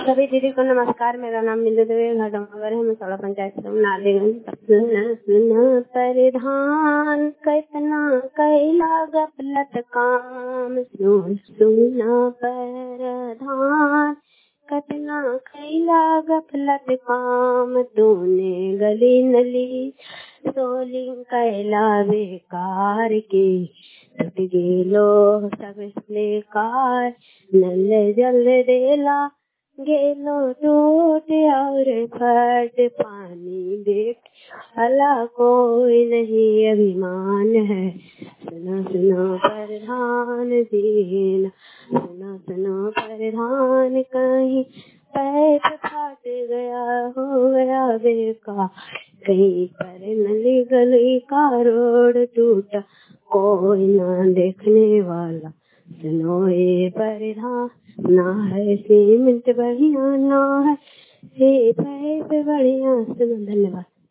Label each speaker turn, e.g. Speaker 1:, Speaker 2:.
Speaker 1: सभी दीदी को नमस्कार। मेरा नाम बिंदु देवी घाटमगर है। मैं सोलह पंचायत नादेगंज। सुन सुन परिधान कितना कैला गफलत काम। सुन सुन परिधान कितना कैला गफलत काम। तूने गली नली सोली कैला बेकार के टूट गेलो सब बेकार। नल जल देला गेलो टूट और फट पानी देख अला कोई नहीं अभिमान है। सुनो सुनो प्रधान दीन, सुनो सुनो प्रधान कहीं पैर फट गया हो गया बेकार। कहीं पर नली गली का रोड टूटा कोई ना देखने वाला। सुनो ये परिधान ना है सीमेंट बढ़िया ना है ये पैप बढ़िया। धन्यवाद।